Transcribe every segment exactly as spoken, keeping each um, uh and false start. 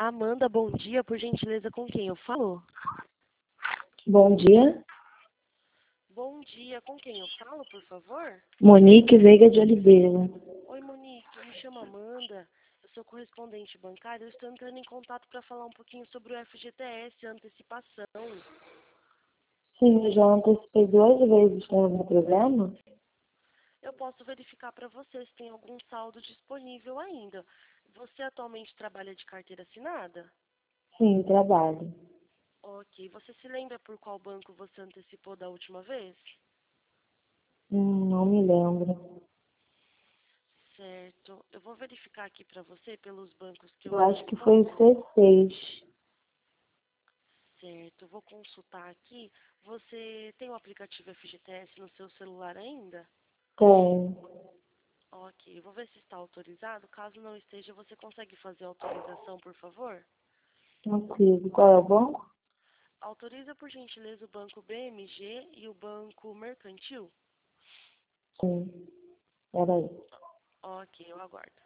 Amanda, bom dia, por gentileza, com quem eu falo? Bom dia. Bom dia, com quem eu falo, por favor? Monique Veiga de Oliveira. Oi, Monique, eu me chamo Amanda, eu sou correspondente bancária, eu estou entrando em contato para falar um pouquinho sobre o F G T S, a antecipação. Sim, eu já antecipei duas vezes com algum problema? Eu posso verificar para você se tem algum saldo disponível ainda. Você atualmente trabalha de carteira assinada? Sim, trabalho. Ok, você se lembra por qual banco você antecipou da última vez? Hum, não me lembro. Certo, eu vou verificar aqui para você pelos bancos que eu Eu acho que antecipei. foi o C seis. Certo, vou consultar aqui. Você tem o aplicativo F G T S no seu celular ainda? Tem. Ok, vou ver se está autorizado. Caso não esteja, você consegue fazer a autorização, por favor? Consigo. Qual é o banco? Autoriza, por gentileza, o banco B M G e o banco Mercantil? Sim. Peraí. Ok, eu aguardo.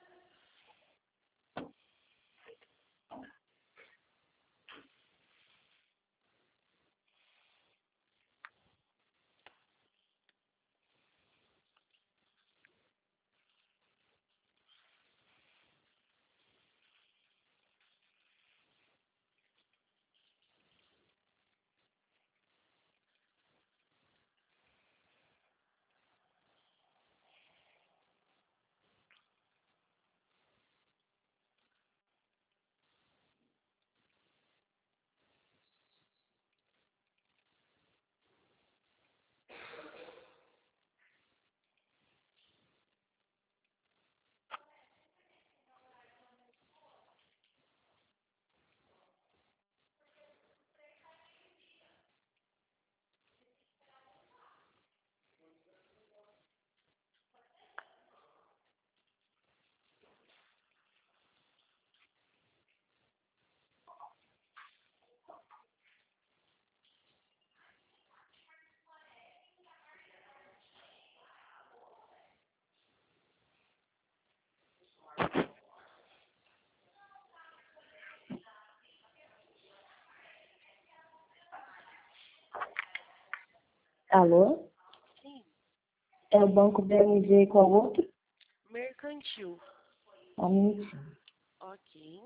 Alô? Sim, É o banco B M G e qual outro? Mercantil. Um minutinho. Ok.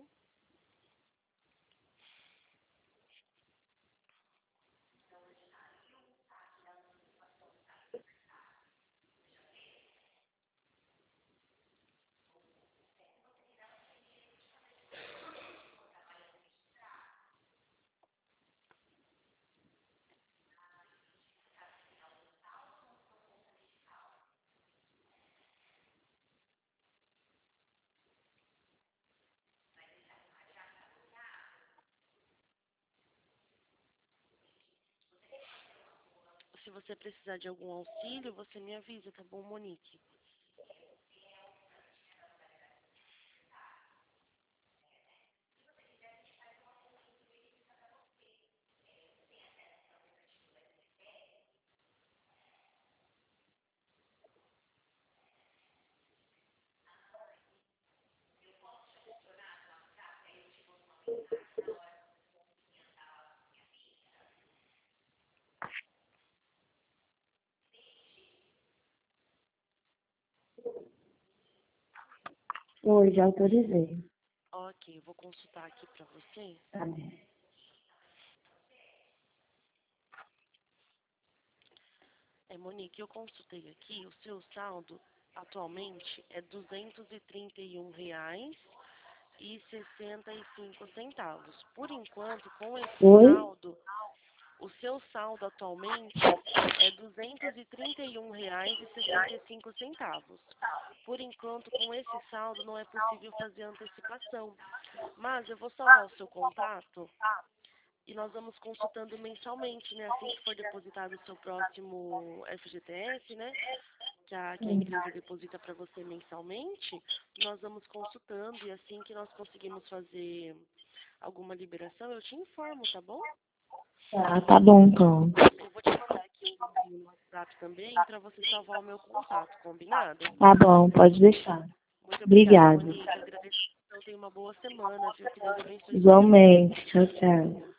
Se você precisar de algum auxílio, você me avisa, tá bom, Monique? Oi, já autorizei. Ok, eu vou consultar aqui pra você. Tá bom. É, Monique, eu consultei aqui, o seu saldo atualmente é duzentos e trinta e um reais e sessenta e cinco centavos. Por enquanto, com esse Oi? saldo, o seu saldo atualmente é duzentos e trinta e um reais e sessenta e cinco centavos. Por enquanto, com esse saldo, não é possível fazer antecipação. Mas eu vou salvar o seu contato e nós vamos consultando mensalmente, né? Assim que for depositado o seu próximo F G T S, né? Que a, que a Hum. empresa deposita para você mensalmente, nós vamos consultando e assim que nós conseguimos fazer alguma liberação, eu te informo, tá bom? Tá, tá bom então. Eu vou te mandar aqui um linkzinho no WhatsApp também para você salvar o meu contato, combinado? Tá bom, pode deixar. Muito obrigada, Obrigada. Monique. Agradeço. Então, tenha uma boa semana, viu? Que Deus abençoe. Igualmente. Tchau, tchau.